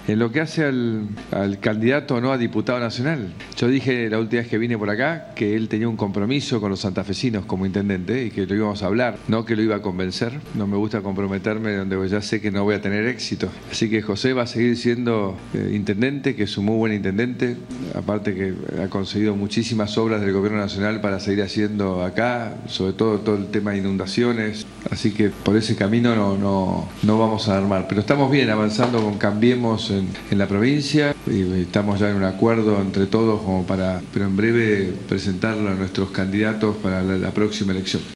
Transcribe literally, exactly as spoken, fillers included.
En lo que hace al, al candidato o no a diputado nacional, yo dije la última vez que vine por acá que él tenía un compromiso con los santafesinos como intendente y que lo íbamos a hablar, no que lo iba a convencer. No me gusta comprometerme donde ya sé que no voy a tener éxito. Así que José va a seguir siendo eh, intendente, que es un muy buen intendente, aparte que ha conseguido muchísimas obras del gobierno nacional para seguir haciendo acá, sobre todo todo el tema de inundaciones. Así que por ese camino no, no, no vamos a armar. Pero estamos bien avanzando con Cambiemos en, en la provincia y estamos ya en un acuerdo entre todos como para, pero en breve presentarlo a nuestros candidatos para la, la próxima elección.